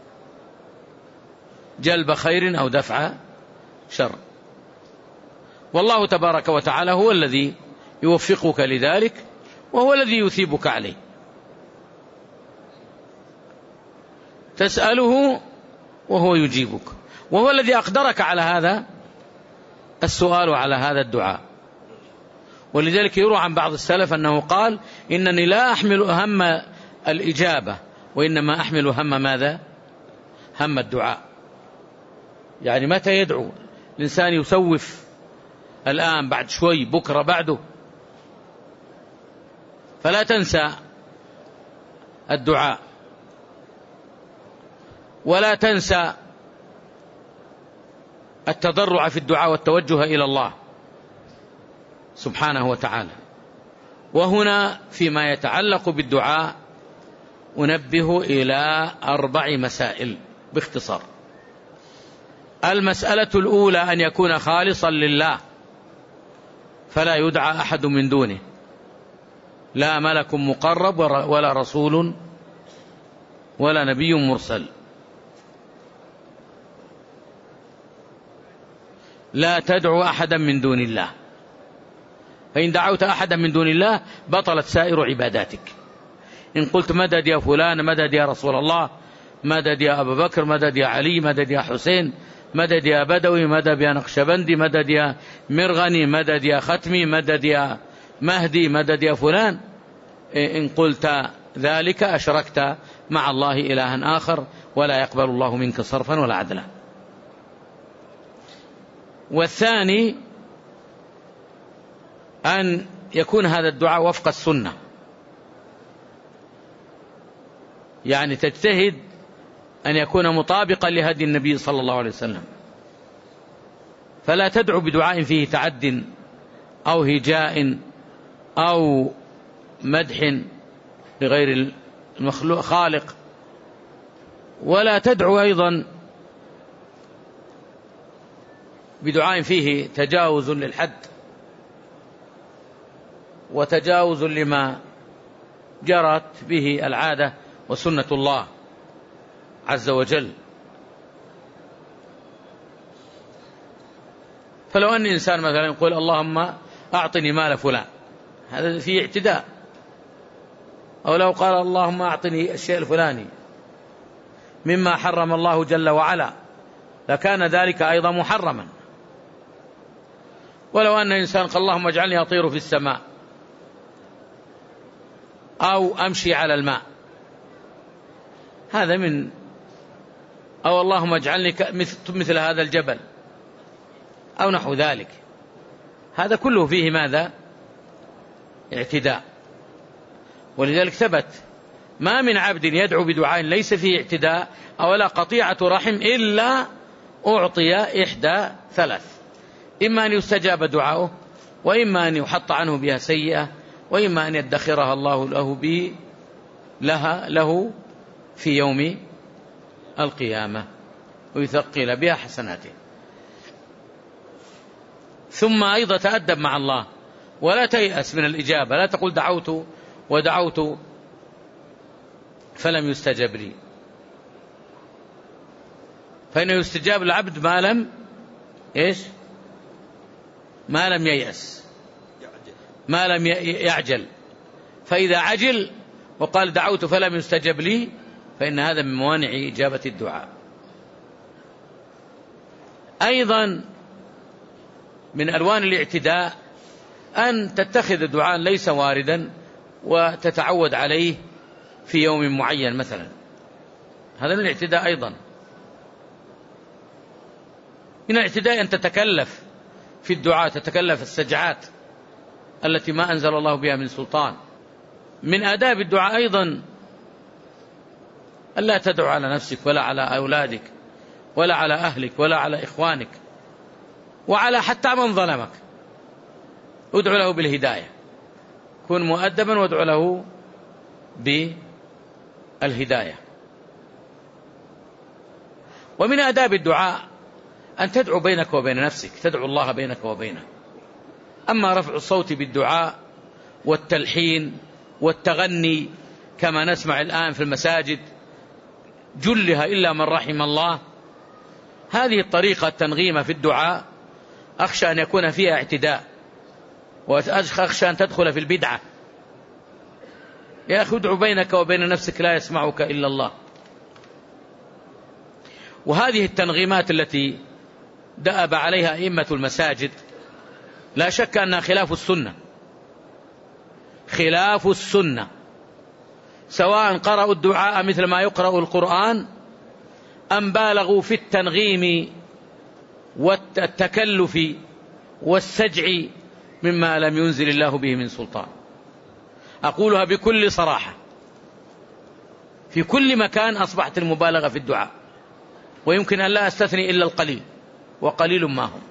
جلب خير أو دفع شر، والله تبارك وتعالى هو الذي يوفقك لذلك، وهو الذي يثيبك عليه. تسأله وهو يجيبك، وهو الذي أقدرك على هذا السؤال وعلى هذا الدعاء. ولذلك يروى عن بعض السلف أنه قال: إنني لا أحمل هم الإجابة، وإنما أحمل هم ماذا؟ هم الدعاء. يعني متى يدعو الإنسان يسوف، الآن، بعد شوي، بكرة، بعده. فلا تنسى الدعاء، ولا تنسى التضرع في الدعاء والتوجه إلى الله سبحانه وتعالى. وهنا فيما يتعلق بالدعاء أنبه إلى 4 مسائل باختصار. المسألة الأولى أن يكون خالصا لله، فلا يدعى أحد من دونه، لا ملك مقرب ولا رسول ولا نبي مرسل. لا تدعو أحدا من دون الله، فإن دعوت أحدا من دون الله بطلت سائر عباداتك. إن قلت مدد يا فلان، مدد يا رسول الله، مدد يا أبا بكر، مدد يا علي، مدد يا حسين، مدد يا بدوي، مدد يا نقشبندي، مدد يا مرغني، مدد يا ختمي، مدد يا مهدي، مدد يا فلان، إن قلت ذلك أشركت مع الله إلها آخر، ولا يقبل الله منك صرفا ولا عدلا. والثاني أن يكون هذا الدعاء وفق السنة، يعني تجتهد أن يكون مطابقا لهدي النبي صلى الله عليه وسلم، فلا تدعو بدعاء فيه تعد أو هجاء أو مدح لغير المخلوق خالق، ولا تدعو أيضا بدعاء فيه تجاوز للحد وتجاوز لما جرت به العادة وسنة الله عز وجل. فلو أن إنسان مثلا يقول اللهم أعطني مال فلان، هذا فيه اعتداء. أو لو قال اللهم أعطني الشيء الفلاني مما حرم الله جل وعلا، لكان ذلك أيضا محرما. ولو أن إنسان قال اللهم اجعلني أطير في السماء أو أمشي على الماء، هذا من، أو اللهم اجعلني مثل هذا الجبل أو نحو ذلك، هذا كله فيه ماذا؟ اعتداء. ولذلك ثبت ما من عبد يدعو بدعاء ليس فيه اعتداء أو لا قطيعة رحم إلا أعطي إحدى 3: إما أن يستجاب دعاؤه، وإما أن يحط عنه بها سيئة، وإما أن يدخرها الله له في يوم القيامة ويثقل بها حسناته. ثم أيضا تأدب مع الله، ولا تيأس من الإجابة، لا تقول دعوت ودعوت فلم يستجب لي، فإنه يستجاب العبد ما لم ما لم ييأس، ما لم يعجل. فإذا عجل وقال دعوت فلم يستجب لي فإن هذا من موانع إجابة الدعاء. أيضا من ألوان الاعتداء أن تتخذ دعاء ليس واردا وتتعود عليه في يوم معين مثلا، هذا من الاعتداء. أيضا من الاعتداء أن تتكلف في الدعاء، تتكلف السجعات التي ما أنزل الله بها من سلطان. من آداب الدعاء أيضا ألا تدعو على نفسك ولا على أولادك ولا على أهلك ولا على إخوانك وعلى حتى من ظلمك، ادعو له بالهداية، كن مؤدبا وادعو له بالهداية. ومن آداب الدعاء أن تدعو بينك وبين نفسك، تدعو الله بينك وبينه. أما رفع الصوت بالدعاء والتلحين والتغني كما نسمع الآن في المساجد جلها إلا من رحم الله، هذه الطريقة التنغيمة في الدعاء أخشى أن يكون فيها اعتداء، وأخشى أن تدخل في البدعة. يا أخي ادعو بينك وبين نفسك لا يسمعك إلا الله. وهذه التنغيمات التي دأب عليها أئمة المساجد لا شك أنها خلاف السنة، خلاف السنة، سواء قرأوا الدعاء مثل ما يقرأ القرآن أم بالغوا في التنغيم والتكلف والسجع مما لم ينزل الله به من سلطان. أقولها بكل صراحة، في كل مكان أصبحت المبالغة في الدعاء، ويمكن أن لا أستثني إلا القليل وقليل ما هم.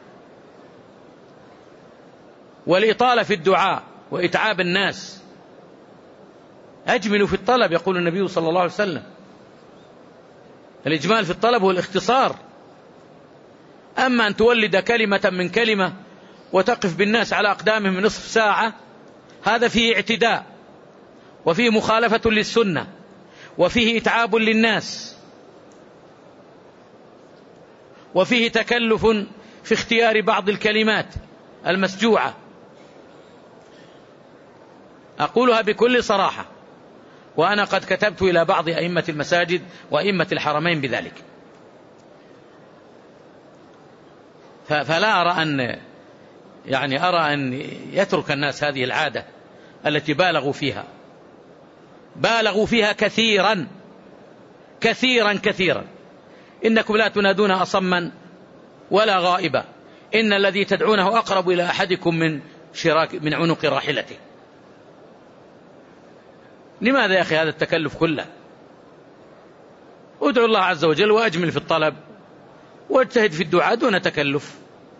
والإطالة في الدعاء وإتعاب الناس. أجملوا في الطلب يقول النبي صلى الله عليه وسلم، الإجمال في الطلب هو الاختصار. أما أن تولد كلمة من كلمة وتقف بالناس على أقدامهم نصف ساعة، هذا فيه اعتداء وفيه مخالفة للسنة وفيه إتعاب للناس وفيه تكلف في اختيار بعض الكلمات المسجوعة. أقولها بكل صراحة، وأنا قد كتبت إلى بعض أئمة المساجد وأئمة الحرمين بذلك. فلا أرى أن يترك الناس هذه العادة التي بالغوا فيها كثيرا كثيرا كثيرا. إنكم لا تنادون أصما ولا غائبا، إن الذي تدعونه أقرب إلى أحدكم من عنق راحلته. لماذا يا أخي هذا التكلف كله؟ ادعو الله عز وجل وأجمل في الطلب واجتهد في الدعاء دون تكلف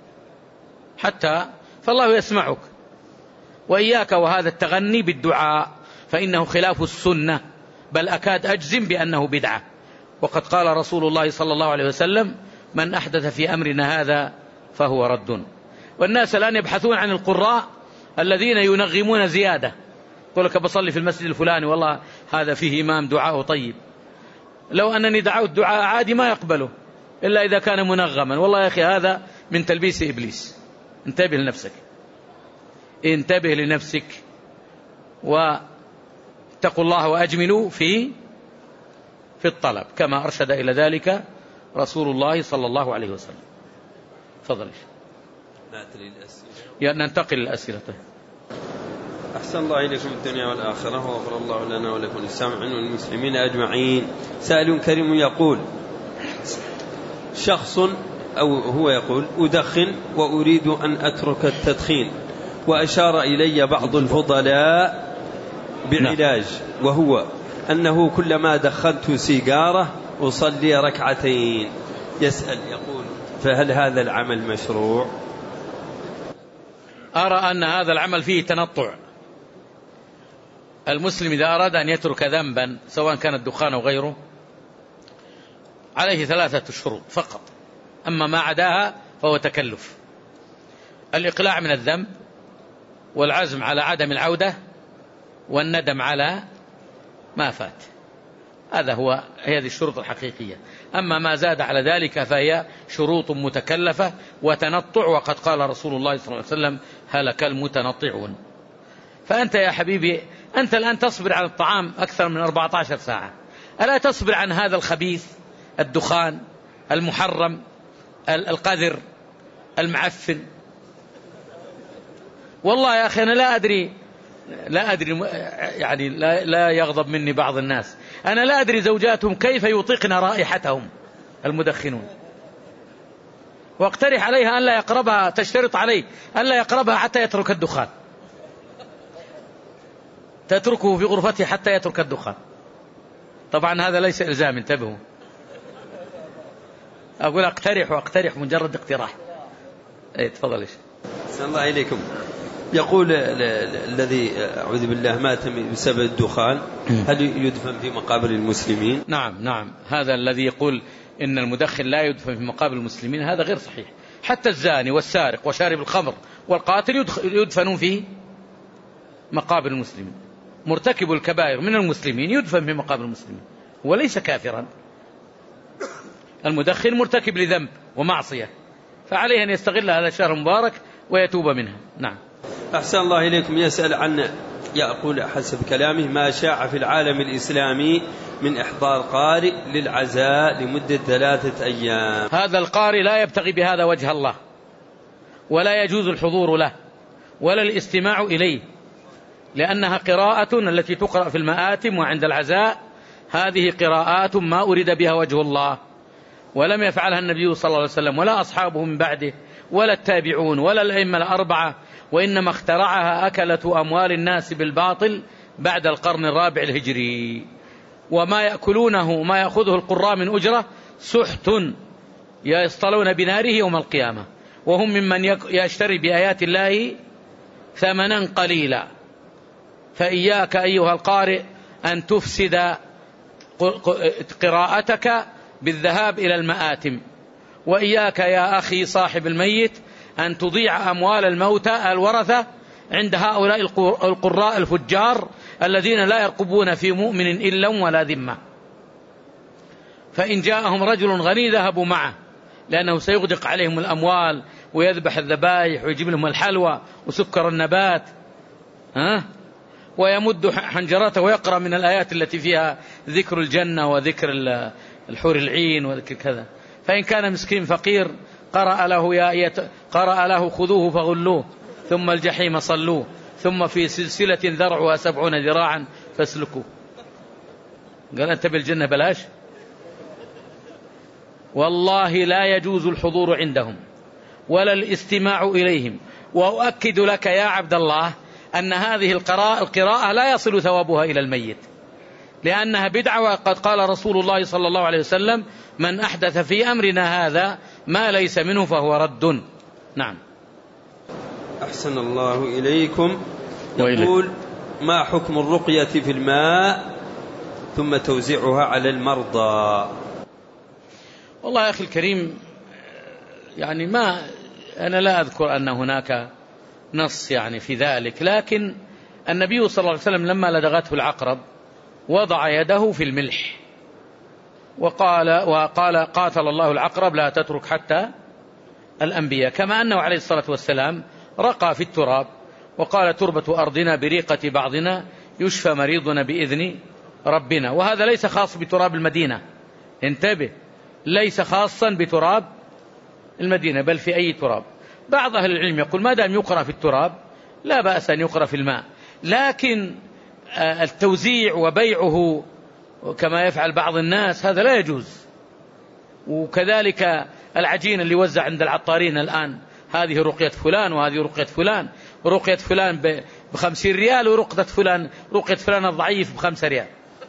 فالله يسمعك. وإياك وهذا التغني بالدعاء فإنه خلاف السنة، بل أكاد أجزم بأنه بدعة. وقد قال رسول الله صلى الله عليه وسلم: من أحدث في أمرنا هذا فهو رد. والناس الآن يبحثون عن القراء الذين ينغمون زيادة، يقول لك بصلي في المسجد الفلاني والله هذا فيه إمام دعاء طيب، لو أنني دعوت دعاء عادي ما يقبله إلا إذا كان منغما. والله يا أخي هذا من تلبيس إبليس. انتبه لنفسك، انتبه لنفسك، واتقوا الله وأجملوا في الطلب كما أرشد إلى ذلك رسول الله صلى الله عليه وسلم. تفضل. ننتقل للأسئلة. أحسن الله إليكم الدنيا والآخرة، وغفر الله لنا ولكم السامعين والمسلمين أجمعين. سائل كريم يقول: شخص أو هو يقول: أدخن وأريد أن أترك التدخين، وأشار إلي بعض الفضلاء بعلاج، وهو أنه كلما دخنت سيجارة أصلي ركعتين. يسأل يقول: فهل هذا العمل مشروع؟ أرى أن هذا العمل فيه تنطع. المسلم إذا أراد أن يترك ذنبا سواء كان الدخان أو غيره عليه 3 شروط فقط، أما ما عداها فهو تكلف. الإقلاع من الذنب، والعزم على عدم العودة، والندم على ما فات. هذه الشروط الحقيقية. أما ما زاد على ذلك فهي شروط متكلفة وتنطع، وقد قال رسول الله صلى الله عليه وسلم: هلك المتنطعون. فأنت يا حبيبي أنت الآن تصبر على الطعام أكثر من 14 ساعة، ألا تصبر عن هذا الخبيث، الدخان المحرم القذر المعفن؟ والله يا أخي أنا لا أدري يعني لا يغضب مني بعض الناس، أنا لا أدري زوجاتهم كيف يطيقن رائحتهم المدخنون، واقترح عليها أن لا يقربها، تشترط عليه أن لا يقربها حتى يترك الدخان، تتركه في غرفته حتى يترك الدخان. طبعا هذا ليس إلزام، انتبهوا، أقول أقترح مجرد اقتراح. تفضل يا شيخ. أحسن الله إليكم. يقول الذي أعوذ بالله مات بسبب الدخان، هل يدفن في مقابر المسلمين؟ نعم، هذا الذي يقول إن المدخن لا يدفن في مقابر المسلمين هذا غير صحيح. حتى الزاني والسارق وشارب الخمر والقاتل يدفنون في مقابر المسلمين. مرتكب الكبائر من المسلمين يدفن في مقابر المسلمين وليس كافرا. المدخن مرتكب لذنب ومعصية، فعليه أن يستغل هذا الشهر المبارك ويتوب منها. نعم. أحسن الله إليكم. يسأل عن، يقول حسب كلامه ما شاع في العالم الإسلامي من إحضار قارئ للعزاء لمدة 3 أيام. هذا القارئ لا يبتغي بهذا وجه الله، ولا يجوز الحضور له ولا الاستماع إليه، لأنها قراءة التي تقرأ في المآتم وعند العزاء، هذه قراءات ما أريد بها وجه الله، ولم يفعلها النبي صلى الله عليه وسلم ولا أصحابه من بعده ولا التابعون ولا الأئمة الأربعة، وإنما اخترعها أكلة أموال الناس بالباطل بعد القرن الرابع الهجري. وما يأكلونه ما يأخذه القراء من أجرة سحت يصطلون بناره يوم القيامة، وهم ممن يشتري بآيات الله ثمنا قليلا. فإياك أيها القارئ أن تفسد قراءتك بالذهاب إلى المآتم، وإياك يا أخي صاحب الميت أن تضيع أموال الموتى الورثة عند هؤلاء القراء الفجار الذين لا يرقبون في مؤمن إلا ولا ذمة. فإن جاءهم رجل غني ذهبوا معه، لأنه سيغدق عليهم الأموال ويذبح الذبائح ويجيب لهم الحلوى وسكر النبات، ويمد حنجرته ويقرأ من الآيات التي فيها ذكر الجنة وذكر الحور العين وذكر كذا. فإن كان مسكين فقير قرأ له خذوه فغلوه ثم الجحيم صلوه ثم في سلسلة ذرعها 70 ذراعا فاسلكوه. قال أنت بالجنة بلاش. والله لا يجوز الحضور عندهم ولا الاستماع إليهم. وأؤكد لك يا عبد الله أن هذه القراءة لا يصل ثوابها إلى الميت، لأنها بدعة، وقد قال رسول الله صلى الله عليه وسلم من أحدث في أمرنا هذا ما ليس منه فهو رد. نعم. أحسن الله إليكم. يقول ما حكم الرقية في الماء ثم توزيعها على المرضى؟ والله يا أخي الكريم، يعني أنا لا أذكر أن هناك نص يعني في ذلك، لكن النبي صلى الله عليه وسلم لما لدغته العقرب وضع يده في الملح وقال قاتل الله العقرب لا تترك حتى الأنبياء، كما أنه عليه الصلاة والسلام رقى في التراب وقال تربة أرضنا بريقة بعضنا يشفى مريضنا بإذن ربنا. وهذا ليس خاص بتراب المدينة، انتبه، ليس خاصا بتراب المدينة بل في أي تراب. بعض أهل العلم يقول ما دام يقرأ في التراب لا بأس أن يقرأ في الماء، لكن التوزيع وبيعه كما يفعل بعض الناس هذا لا يجوز. وكذلك العجين اللي يوزع عند العطارين الآن، هذه رقية فلان وهذه رقية فلان، ورقية فلان ب50 ريال ورقية فلان الضعيف ب5 ريال.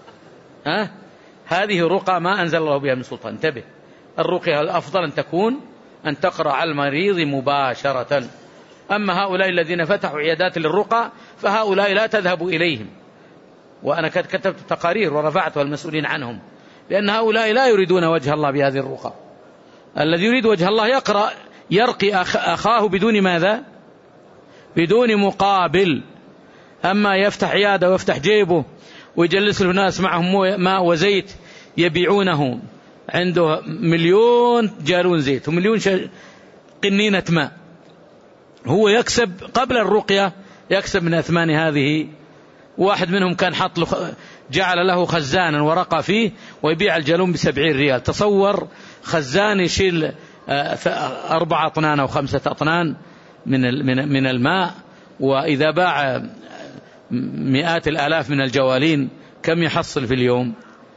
هذه رقى ما أنزل الله بها من سلطان. انتبه، الرقية الأفضل أن تقرأ على المريض مباشرة. أما هؤلاء الذين فتحوا عيادات للرقى فهؤلاء لا تذهب إليهم، وأنا كتبت تقارير ورفعتها المسؤولين عنهم، لأن هؤلاء لا يريدون وجه الله بهذه الرقى. الذي يريد وجه الله يرقي أخاه بدون ماذا؟ بدون مقابل. أما يفتح عيادة ويفتح جيبه ويجلس الناس معهم ماء وزيت يبيعونه، عنده 1,000,000 جالون زيت و1,000,000 قنينة ماء، هو يكسب قبل الرقية، يكسب من أثمان هذه واحد منهم كان حط له جعل له خزانا ورقة فيه ويبيع الجالون ب70 ريال. تصور خزان يشيل 4 أطنان أو 5 أطنان من الماء، وإذا باع مئات الآلاف من الجوالين كم يحصل في اليوم؟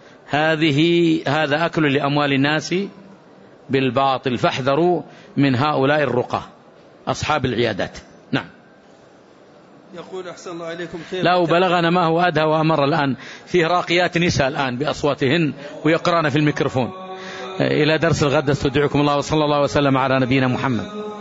هذا أكل لأموال الناس بالباطل، فاحذروا من هؤلاء الرقى أصحاب العيادات. نعم. يقول أحسن الله إليكم كيف لا بلغنا ما هو أدهى وأمر الآن، فيه راقيات نساء الآن بأصواتهن ويقرأن في الميكروفون. إلى درس الغد استودعكم الله، وصلى الله وسلم على نبينا محمد.